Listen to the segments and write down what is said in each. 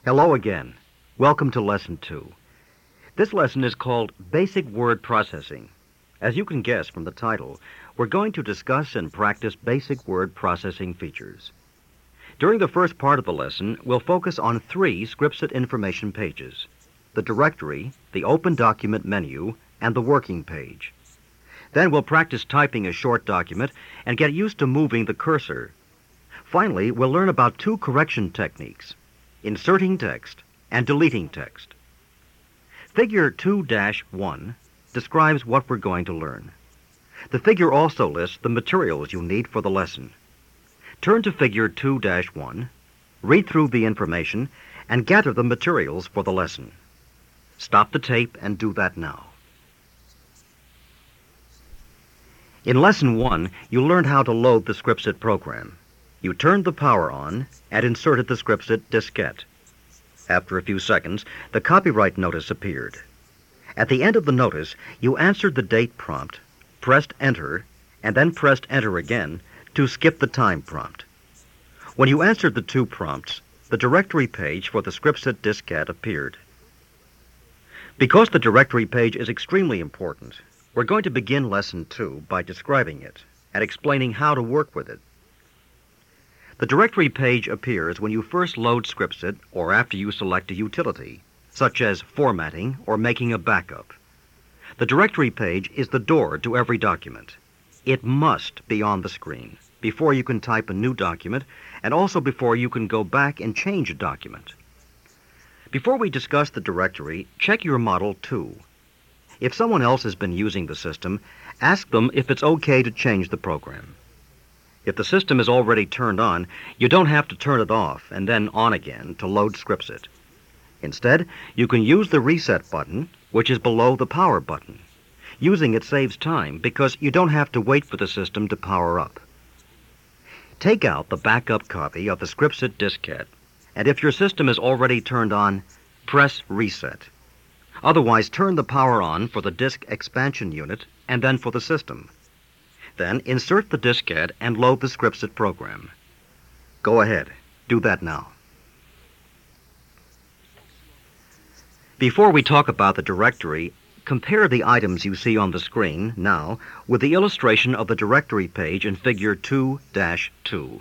Hello again. Welcome to Lesson 2. This lesson is called Basic Word Processing. As you can guess from the title, we're going to discuss and practice basic word processing features. During the first part of the lesson, we'll focus on 3 Scripset information pages: the directory, the Open Document menu, and the working page. Then we'll practice typing a short document and get used to moving the cursor. Finally, we'll learn about 2 correction techniques: inserting text and deleting text. Figure 2-1 describes what we're going to learn. The figure also lists the materials you need for the lesson. Turn to Figure 2-1, read through the information, and gather the materials for the lesson. Stop the tape and do that now. In Lesson 1, you learned how to load the Scripset program. You turned the power on and inserted the Scripset diskette. After a few seconds, the copyright notice appeared. At the end of the notice, you answered the date prompt, pressed Enter, and then pressed Enter again to skip the time prompt. When you answered the 2 prompts, the directory page for the Scripset diskette appeared. Because the directory page is extremely important, we're going to begin Lesson 2 by describing it and explaining how to work with it. The directory page appears when you first load Scripset or after you select a utility, such as formatting or making a backup. The directory page is the door to every document. It must be on the screen before you can type a new document and also before you can go back and change a document. Before we discuss the directory, check your model too. If someone else has been using the system, ask them if it's okay to change the program. If the system is already turned on, you don't have to turn it off and then on again to load Scripset. Instead, you can use the reset button, which is below the power button. Using it saves time because you don't have to wait for the system to power up. Take out the backup copy of the Scripset diskette, and if your system is already turned on, press Reset. Otherwise, turn the power on for the disk expansion unit and then for the system. Then insert the diskette and load the Scripset program. Go ahead. Do that now. Before we talk about the directory, compare the items you see on the screen now with the illustration of the directory page in Figure 2-2.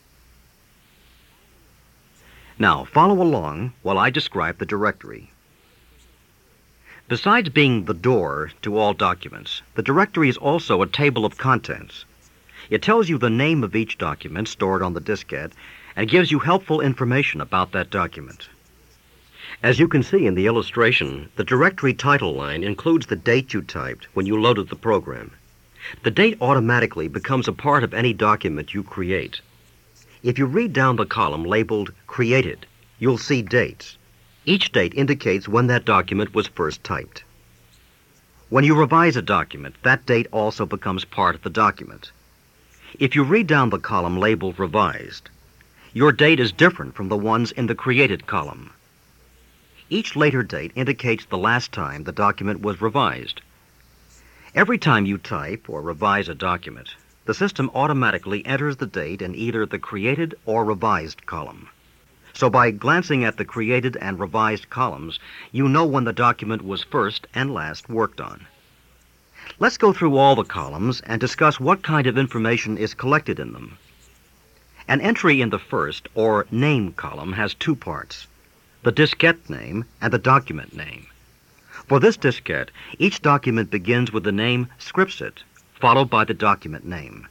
Now, follow along while I describe the directory. Besides being the door to all documents, the directory is also a table of contents. It tells you the name of each document stored on the diskette and gives you helpful information about that document. As you can see in the illustration, the directory title line includes the date you typed when you loaded the program. The date automatically becomes a part of any document you create. If you read down the column labeled Created, you'll see dates. Each date indicates when that document was first typed. When you revise a document, that date also becomes part of the document. If you read down the column labeled Revised, your date is different from the ones in the Created column. Each later date indicates the last time the document was revised. Every time you type or revise a document, the system automatically enters the date in either the Created or Revised column. So by glancing at the Created and Revised columns, you know when the document was first and last worked on. Let's go through all the columns and discuss what kind of information is collected in them. An entry in the first, or Name column, has 2 parts: the diskette name and the document name. For this diskette, each document begins with the name Scripset, followed by the document name.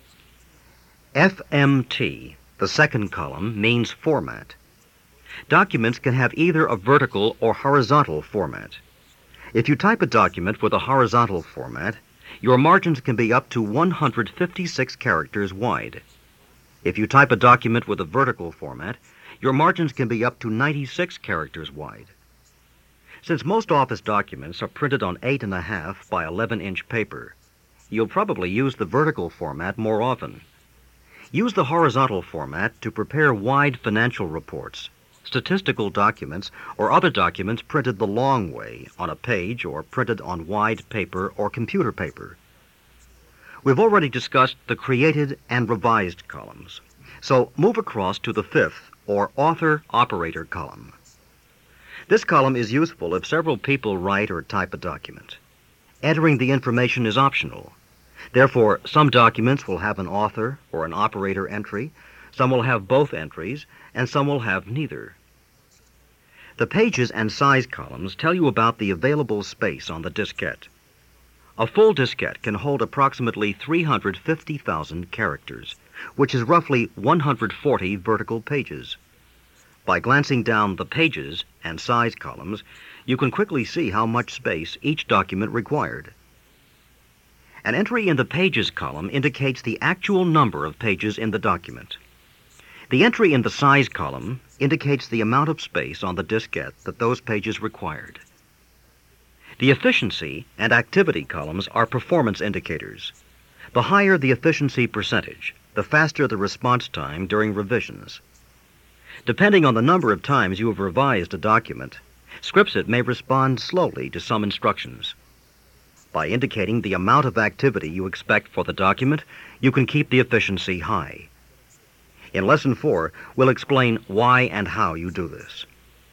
FMT, the second column, means format. Documents can have either a vertical or horizontal format. If you type a document with a horizontal format, your margins can be up to 156 characters wide. If you type a document with a vertical format, your margins can be up to 96 characters wide. Since most office documents are printed on 8.5 by 11-inch paper, you'll probably use the vertical format more often. Use the horizontal format to prepare wide financial reports, statistical documents, or other documents printed the long way on a page or printed on wide paper or computer paper. We've already discussed the Created and Revised columns, so move across to the 5th, or Author Operator column. This column is useful if several people write or type a document. Entering the information is optional. Therefore, some documents will have an author or an operator entry, some will have both entries, and some will have neither. The pages and size columns tell you about the available space on the diskette. A full diskette can hold approximately 350,000 characters, which is roughly 140 vertical pages. By glancing down the pages and size columns, you can quickly see how much space each document required. An entry in the pages column indicates the actual number of pages in the document. The entry in the size column indicates the amount of space on the diskette that those pages required. The efficiency and activity columns are performance indicators. The higher the efficiency percentage, the faster the response time during revisions. Depending on the number of times you have revised a document, Scripsit may respond slowly to some instructions. By indicating the amount of activity you expect for the document, you can keep the efficiency high. In Lesson 4, we'll explain why and how you do this.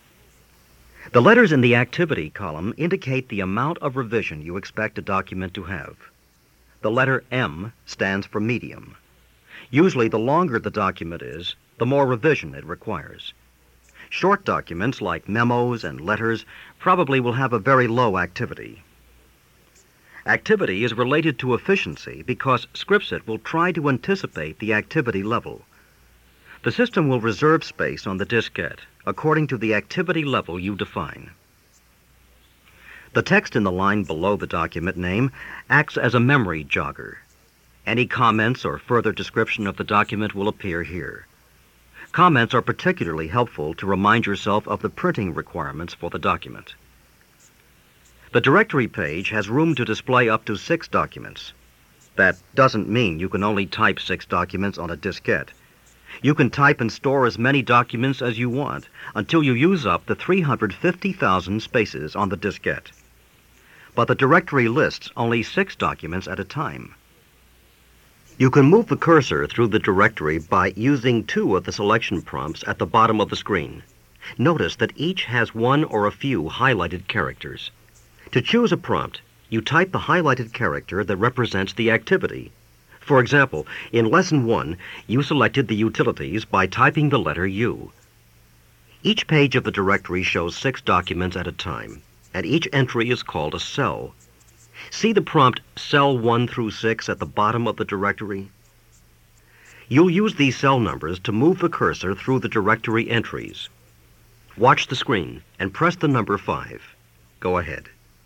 The letters in the activity column indicate the amount of revision you expect a document to have. The letter M stands for medium. Usually, the longer the document is, the more revision it requires. Short documents like memos and letters probably will have a very low activity. Activity is related to efficiency because Scripsit will try to anticipate the activity level. The system will reserve space on the diskette according to the activity level you define. The text in the line below the document name acts as a memory jogger. Any comments or further description of the document will appear here. Comments are particularly helpful to remind yourself of the printing requirements for the document. The directory page has room to display up to 6 documents. That doesn't mean you can only type 6 documents on a diskette. You can type and store as many documents as you want until you use up the 350,000 spaces on the diskette. But the directory lists only 6 documents at a time. You can move the cursor through the directory by using 2 of the selection prompts at the bottom of the screen. Notice that each has 1 or a few highlighted characters. To choose a prompt, you type the highlighted character that represents the activity. For example, in Lesson 1, you selected the utilities by typing the letter U. Each page of the directory shows 6 documents at a time, and each entry is called a cell. See the prompt Cell 1 through 6 at the bottom of the directory? You'll use these cell numbers to move the cursor through the directory entries. Watch the screen and press the number 5. Go ahead.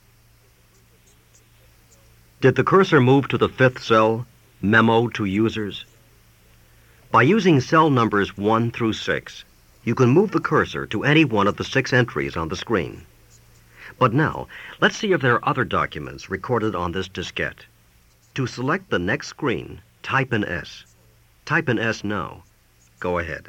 Did the cursor move to the 5th cell, Memo to Users? By using cell numbers 1 through 6, you can move the cursor to any one of the 6 entries on the screen. But now, let's see if there are other documents recorded on this diskette. To select the next screen, type an S. Type an S now. Go ahead.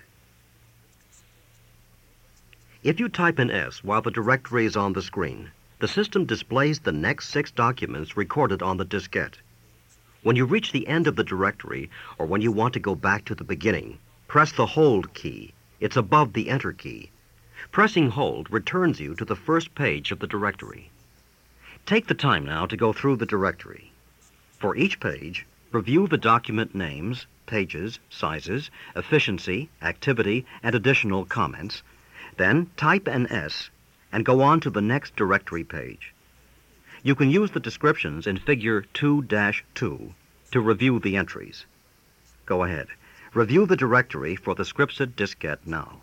If you type an S while the directory is on the screen, the system displays the next 6 documents recorded on the diskette. When you reach the end of the directory, or when you want to go back to the beginning, press the Hold key. It's above the Enter key. Pressing Hold returns you to the first page of the directory. Take the time now to go through the directory. For each page, review the document names, pages, sizes, efficiency, activity, and additional comments. Then type an S and go on to the next directory page. You can use the descriptions in Figure 2-2 to review the entries. Go ahead. Review the directory for the Scripsit diskette now.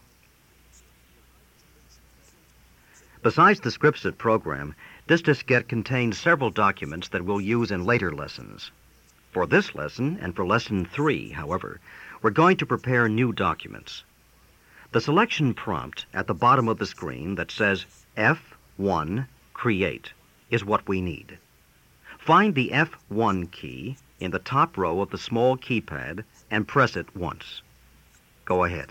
Besides the Scripsit program, this diskette contains several documents that we'll use in later lessons. For this lesson and for Lesson 3, however, we're going to prepare new documents. The selection prompt at the bottom of the screen that says F1 Create is what we need. Find the F1 key in the top row of the small keypad and press it once. Go ahead.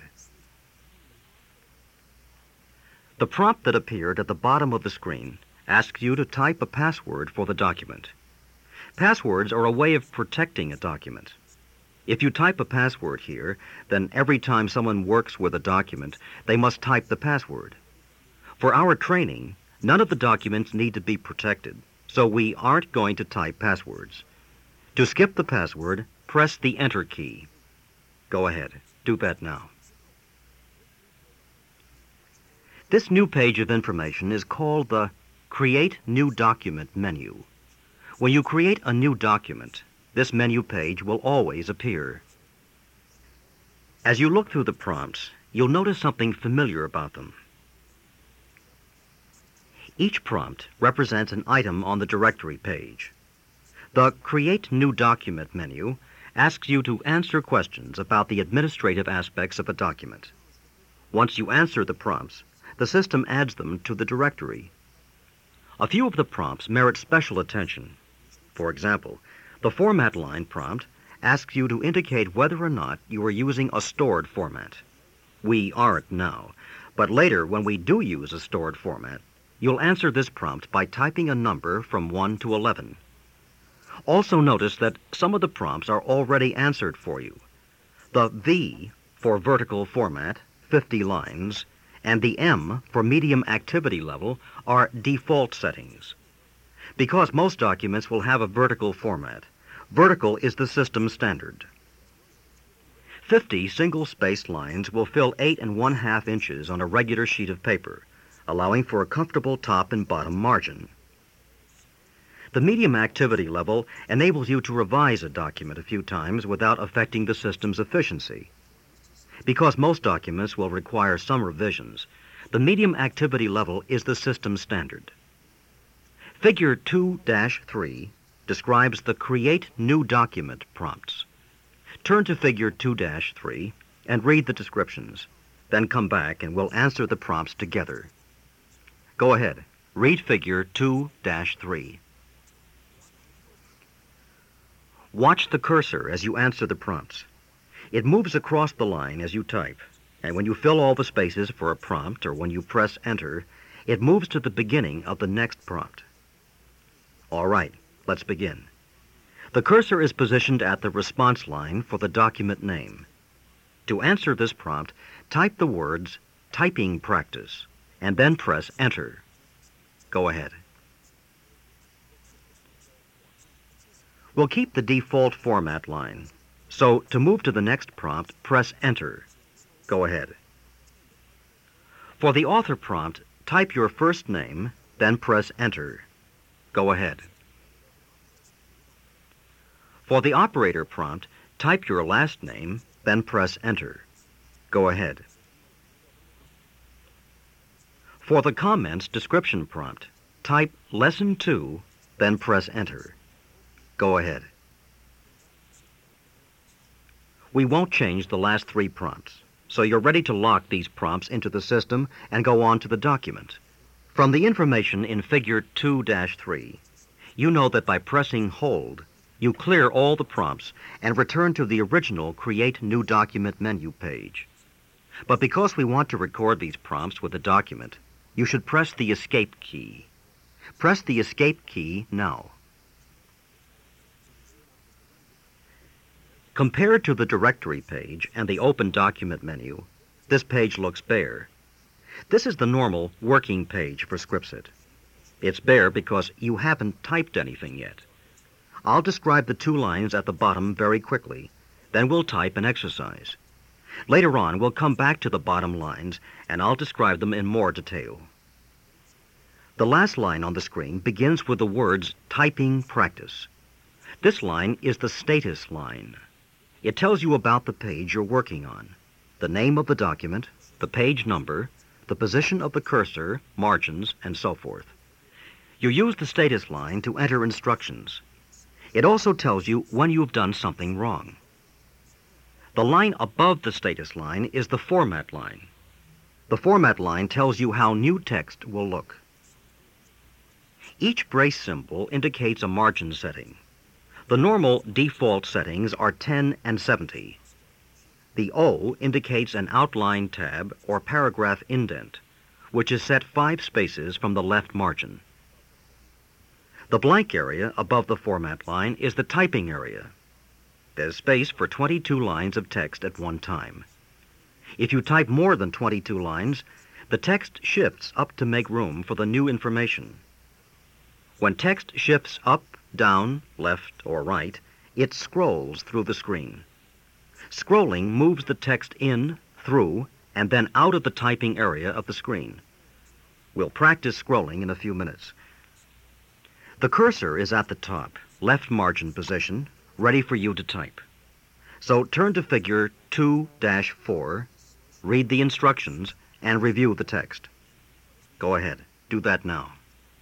The prompt that appeared at the bottom of the screen asks you to type a password for the document. Passwords are a way of protecting a document. If you type a password here, then every time someone works with a document, they must type the password. For our training, none of the documents need to be protected, so we aren't going to type passwords. To skip the password, press the Enter key. Go ahead. Do that now. This new page of information is called the Create New Document menu. When you create a new document, this menu page will always appear. As you look through the prompts, you'll notice something familiar about them. Each prompt represents an item on the directory page. The Create New Document menu asks you to answer questions about the administrative aspects of a document. Once you answer the prompts, the system adds them to the directory. A few of the prompts merit special attention. For example, the Format Line prompt asks you to indicate whether or not you are using a stored format. We aren't now, but later when we do use a stored format, you'll answer this prompt by typing a number from 1 to 11. Also notice that some of the prompts are already answered for you. The V for vertical format, 50 lines, and the M for medium activity level are default settings. Because most documents will have a vertical format, vertical is the system standard. 50 single-spaced lines will fill 8 1/2 inches on a regular sheet of paper, allowing for a comfortable top and bottom margin. The medium activity level enables you to revise a document a few times without affecting the system's efficiency. Because most documents will require some revisions, the medium activity level is the system standard. Figure 2-3 describes the Create New Document prompts. Turn to Figure 2-3 and read the descriptions. Then come back and we'll answer the prompts together. Go ahead. Read Figure 2-3. Watch the cursor as you answer the prompts. It moves across the line as you type, and when you fill all the spaces for a prompt or when you press Enter, it moves to the beginning of the next prompt. All right, let's begin. The cursor is positioned at the response line for the document name. To answer this prompt, type the words Typing Practice and then press Enter. Go ahead. We'll keep the default format line. So, to move to the next prompt, press Enter. Go ahead. For the author prompt, type your first name, then press Enter. Go ahead. For the operator prompt, type your last name, then press Enter. Go ahead. For the comments description prompt, type Lesson 2, then press Enter. Go ahead. We won't change the last 3 prompts, so you're ready to lock these prompts into the system and go on to the document. From the information in Figure 2-3, you know that by pressing Hold, you clear all the prompts and return to the original Create New Document menu page. But because we want to record these prompts with the document, you should press the Escape key. Press the Escape key now. Compared to the directory page and the Open Document menu, this page looks bare. This is the normal working page for Scripsit. It's bare because you haven't typed anything yet. I'll describe the 2 lines at the bottom very quickly, then we'll type an exercise. Later on, we'll come back to the bottom lines, and I'll describe them in more detail. The last line on the screen begins with the words Typing Practice. This line is the status line. It tells you about the page you're working on, the name of the document, the page number, the position of the cursor, margins, and so forth. You use the status line to enter instructions. It also tells you when you've done something wrong. The line above the status line is the format line. The format line tells you how new text will look. Each brace symbol indicates a margin setting. The normal default settings are 10 and 70. The O indicates an outline tab or paragraph indent, which is set 5 spaces from the left margin. The blank area above the format line is the typing area. There's space for 22 lines of text at one time. If you type more than 22 lines, the text shifts up to make room for the new information. When text shifts up, down, left, or right, it scrolls through the screen. Scrolling moves the text in, through, and then out of the typing area of the screen. We'll practice scrolling in a few minutes. The cursor is at the top, left margin position, ready for you to type. So turn to figure 2-4, read the instructions, and review the text. Go ahead, do that now.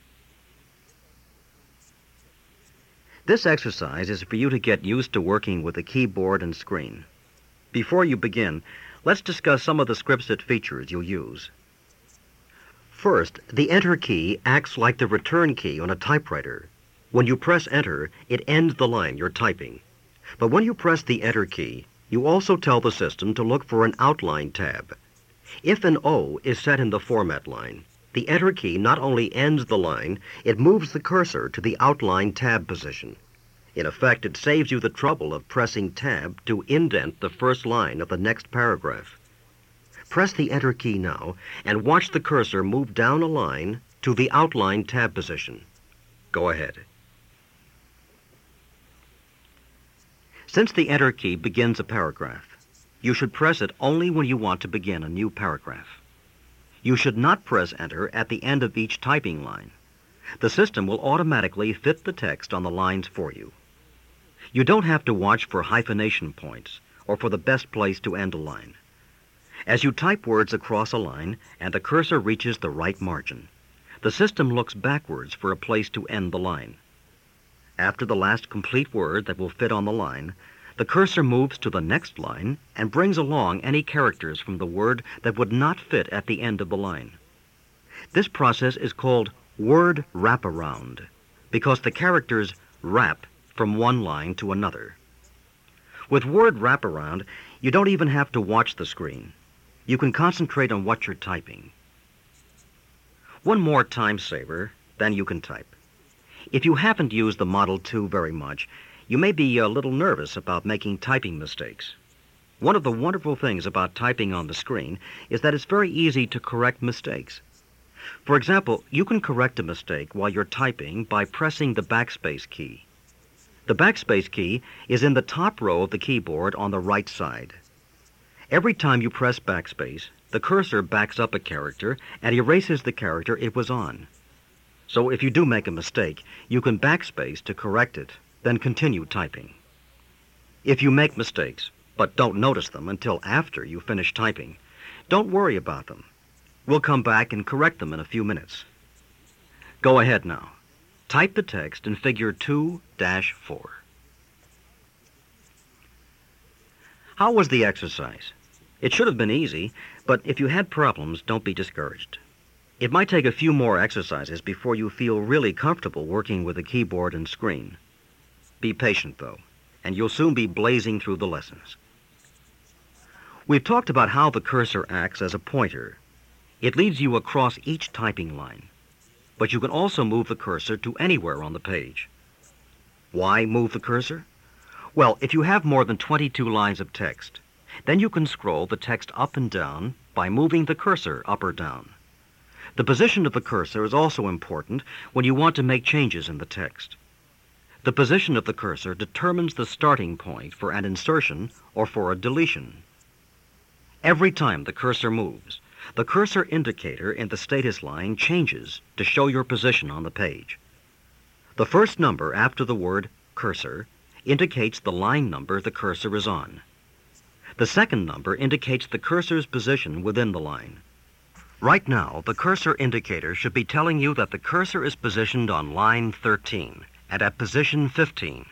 This exercise is for you to get used to working with the keyboard and screen. Before you begin, let's discuss some of the scriptset features you'll use. First, the Enter key acts like the return key on a typewriter. When you press Enter, it ends the line you're typing. But when you press the Enter key, you also tell the system to look for an outline tab. If an O is set in the format line, the Enter key not only ends the line, it moves the cursor to the outline tab position. In effect, it saves you the trouble of pressing Tab to indent the first line of the next paragraph. Press the Enter key now and watch the cursor move down a line to the outline tab position. Go ahead. Since the Enter key begins a paragraph, you should press it only when you want to begin a new paragraph. You should not press Enter at the end of each typing line. The system will automatically fit the text on the lines for you. You don't have to watch for hyphenation points or for the best place to end a line. As you type words across a line and the cursor reaches the right margin, the system looks backwards for a place to end the line. After the last complete word that will fit on the line, the cursor moves to the next line and brings along any characters from the word that would not fit at the end of the line. This process is called word wraparound because the characters wrap from one line to another. With word wraparound, you don't even have to watch the screen. You can concentrate on what you're typing. One more time saver, then you can type. If you haven't used the Model 2 very much, you may be a little nervous about making typing mistakes. One of the wonderful things about typing on the screen is that it's very easy to correct mistakes. For example, you can correct a mistake while you're typing by pressing the backspace key. The backspace key is in the top row of the keyboard on the right side. Every time you press backspace, the cursor backs up a character and erases the character it was on. So if you do make a mistake, you can backspace to correct it, then continue typing. If you make mistakes, but don't notice them until after you finish typing, don't worry about them. We'll come back and correct them in a few minutes. Go ahead now. Type the text in figure 2-4. How was the exercise? It should have been easy, but if you had problems, don't be discouraged. It might take a few more exercises before you feel really comfortable working with the keyboard and screen. Be patient, though, and you'll soon be blazing through the lessons. We've talked about how the cursor acts as a pointer. It leads you across each typing line, but you can also move the cursor to anywhere on the page. Why move the cursor? Well, if you have more than 22 lines of text, then you can scroll the text up and down by moving the cursor up or down. The position of the cursor is also important when you want to make changes in the text. The position of the cursor determines the starting point for an insertion or for a deletion. Every time the cursor moves, the cursor indicator in the status line changes to show your position on the page. The first number after the word cursor indicates the line number the cursor is on. The second number indicates the cursor's position within the line. Right now, the cursor indicator should be telling you that the cursor is positioned on line 13 and at position 15.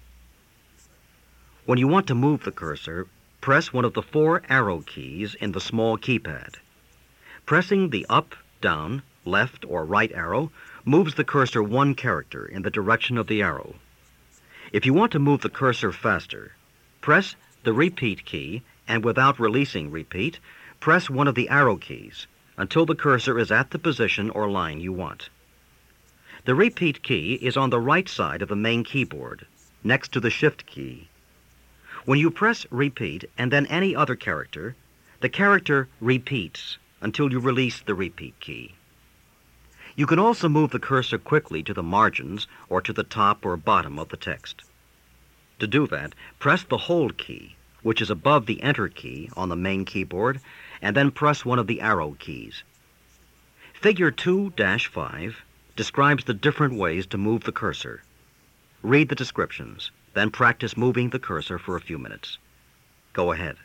When you want to move the cursor, press one of the 4 arrow keys in the small keypad. Pressing the up, down, left, or right arrow moves the cursor 1 character in the direction of the arrow. If you want to move the cursor faster, press the repeat key and without releasing repeat, press one of the arrow keys until the cursor is at the position or line you want. The repeat key is on the right side of the main keyboard, next to the shift key. When you press repeat and then any other character, the character repeats until you release the repeat key. You can also move the cursor quickly to the margins or to the top or bottom of the text. To do that, press the Hold key, which is above the Enter key on the main keyboard, and then press one of the arrow keys. Figure 2-5 describes the different ways to move the cursor. Read the descriptions, then practice moving the cursor for a few minutes. Go ahead.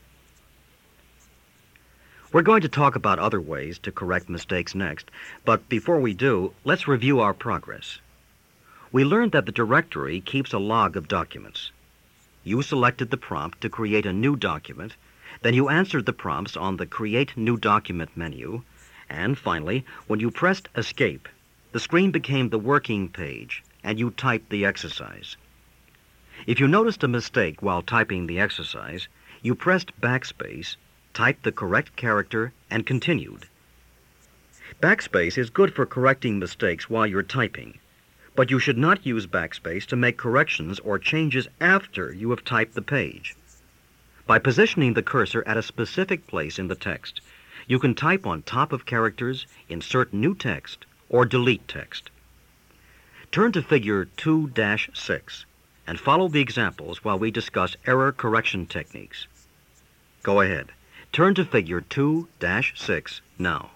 We're going to talk about other ways to correct mistakes next, but before we do, let's review our progress. We learned that the directory keeps a log of documents. You selected the prompt to create a new document, then you answered the prompts on the Create New Document menu, and finally, when you pressed Escape, the screen became the working page, and you typed the exercise. If you noticed a mistake while typing the exercise, you pressed Backspace, typed the correct character, and continued. Backspace is good for correcting mistakes while you're typing, but you should not use Backspace to make corrections or changes after you have typed the page. By positioning the cursor at a specific place in the text, you can type on top of characters, insert new text, or delete text. Turn to Figure 2-6 and follow the examples while we discuss error correction techniques. Go ahead. Turn to Figure 2-6 now.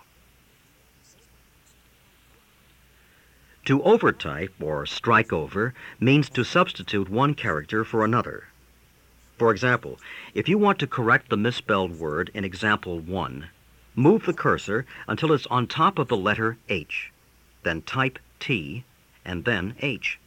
To overtype or strike over means to substitute one character for another. For example, if you want to correct the misspelled word in Example 1, move the cursor until it's on top of the letter H, then type T, and then H.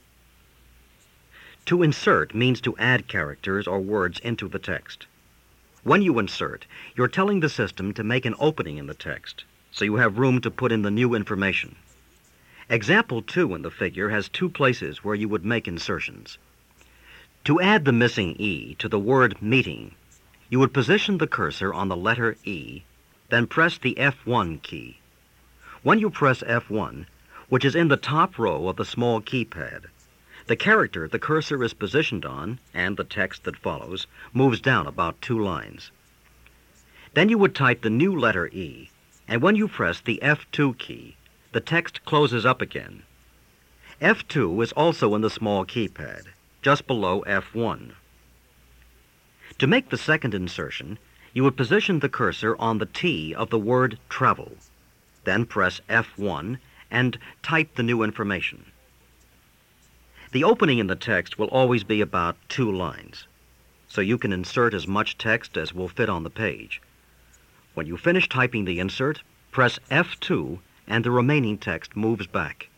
To insert means to add characters or words into the text. When you insert, you're telling the system to make an opening in the text, so you have room to put in the new information. Example 2 in the figure has two places where you would make insertions. To add the missing E to the word meeting, you would position the cursor on the letter E, then press the F1 key. When you press F1, which is in the top row of the small keypad, the character the cursor is positioned on, and the text that follows, moves down about 2 lines. Then you would type the new letter E, and when you press the F2 key, the text closes up again. F2 is also in the small keypad, just below F1. To make the second insertion, you would position the cursor on the T of the word travel, then press F1 and type the new information. The opening in the text will always be about 2 lines, so you can insert as much text as will fit on the page. When you finish typing the insert, press F2 and the remaining text moves back.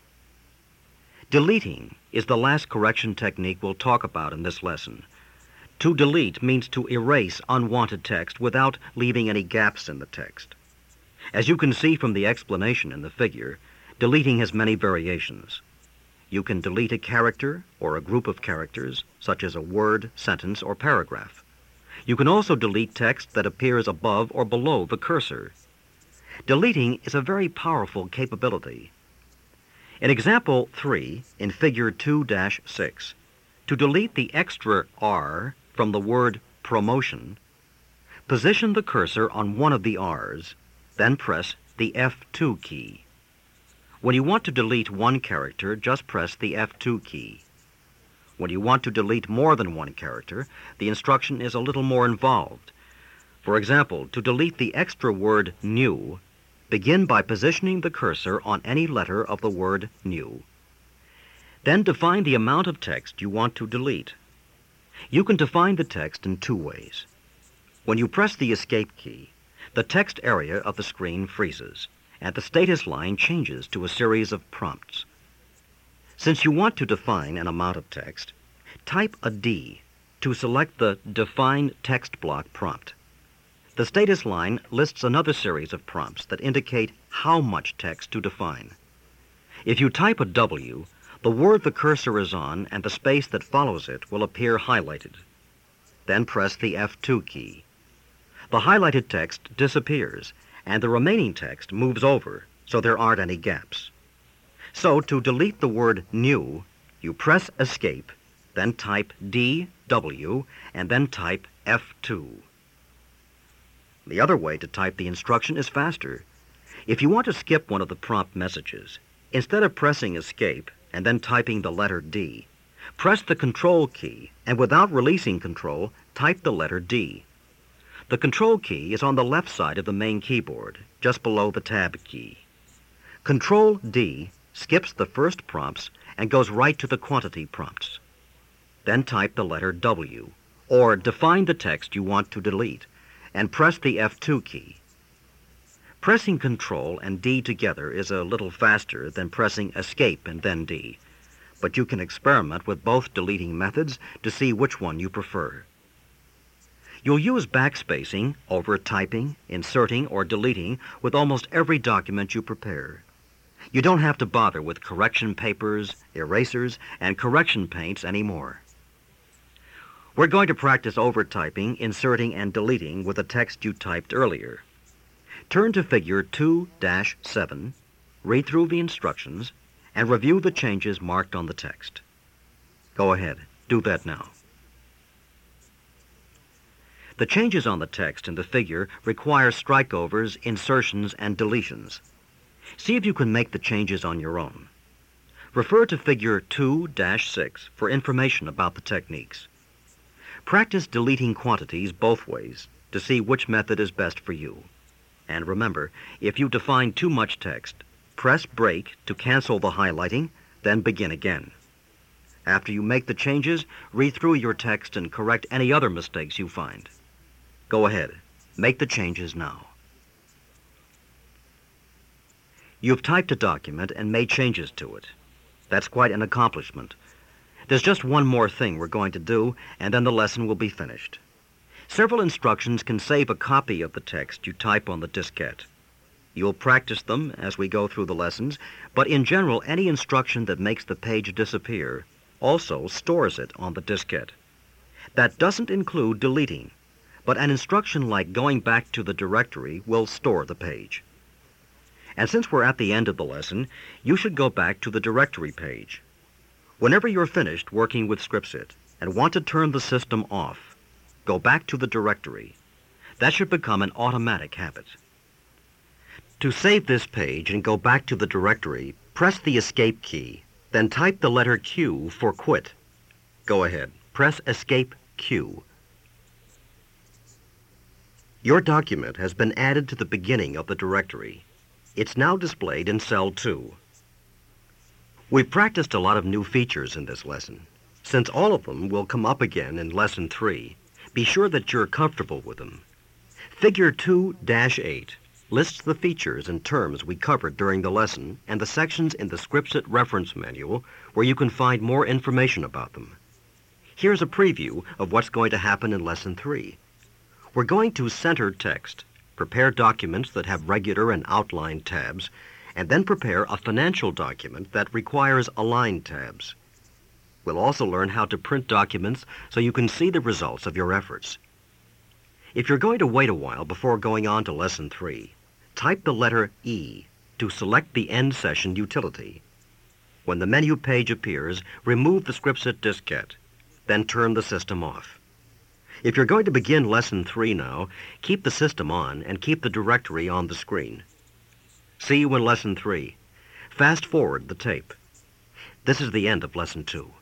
Deleting is the last correction technique we'll talk about in this lesson. To delete means to erase unwanted text without leaving any gaps in the text. As you can see from the explanation in the figure, deleting has many variations. You can delete a character or a group of characters, such as a word, sentence, or paragraph. You can also delete text that appears above or below the cursor. Deleting is a very powerful capability. In Example 3, in Figure 2-6, to delete the extra R from the word promotion, position the cursor on one of the R's, then press the F2 key. When you want to delete one character, just press the F2 key. When you want to delete more than one character, the instruction is a little more involved. For example, to delete the extra word new, begin by positioning the cursor on any letter of the word new. Then define the amount of text you want to delete. You can define the text in 2 ways. When you press the Escape key, the text area of the screen freezes, and the status line changes to a series of prompts. Since you want to define an amount of text, type a D to select the Define Text Block prompt. The status line lists another series of prompts that indicate how much text to define. If you type a W, the word the cursor is on and the space that follows it will appear highlighted. Then press the F2 key. The highlighted text disappears, and the remaining text moves over, so there aren't any gaps. So to delete the word new, you press Escape, then type DW, and then type F2. The other way to type the instruction is faster. If you want to skip one of the prompt messages, instead of pressing Escape and then typing the letter D, press the Control key and without releasing Control, type the letter D. The Control key is on the left side of the main keyboard, just below the Tab key. Control D skips the first prompts and goes right to the quantity prompts. Then type the letter W, or define the text you want to delete, and press the F2 key. Pressing Control and D together is a little faster than pressing Escape and then D, but you can experiment with both deleting methods to see which one you prefer. You'll use backspacing, over-typing, inserting, or deleting with almost every document you prepare. You don't have to bother with correction papers, erasers, and correction paints anymore. We're going to practice over-typing, inserting, and deleting with the text you typed earlier. Turn to Figure 2-7, read through the instructions, and review the changes marked on the text. Go ahead, do that now. The changes on the text in the figure require strikeovers, insertions, and deletions. See if you can make the changes on your own. Refer to Figure 2-6 for information about the techniques. Practice deleting quantities both ways to see which method is best for you. And remember, if you define too much text, press Break to cancel the highlighting, then begin again. After you make the changes, read through your text and correct any other mistakes you find. Go ahead, make the changes now. You've typed a document and made changes to it. That's quite an accomplishment. There's just one more thing we're going to do, and then the lesson will be finished. Several instructions can save a copy of the text you type on the diskette. You'll practice them as we go through the lessons, but in general, any instruction that makes the page disappear also stores it on the diskette. That doesn't include deleting, but an instruction like going back to the directory will store the page. And since we're at the end of the lesson, you should go back to the directory page. Whenever you're finished working with Scripsit and want to turn the system off, go back to the directory. That should become an automatic habit. To save this page and go back to the directory, press the Escape key, then type the letter Q for quit. Go ahead, press Escape Q. Your document has been added to the beginning of the directory. It's now displayed in cell 2. We've practiced a lot of new features in this lesson. Since all of them will come up again in Lesson 3, be sure that you're comfortable with them. Figure 2-8 lists the features and terms we covered during the lesson and the sections in the Scripsit reference manual where you can find more information about them. Here's a preview of what's going to happen in Lesson 3. We're going to center text, prepare documents that have regular and outlined tabs, and then prepare a financial document that requires aligned tabs. We'll also learn how to print documents so you can see the results of your efforts. If you're going to wait a while before going on to Lesson 3, type the letter E to select the End Session utility. When the menu page appears, remove the Scripsit diskette, then turn the system off. If you're going to begin Lesson 3 now, keep the system on and keep the directory on the screen. See you in Lesson 3. Fast forward the tape. This is the end of Lesson 2.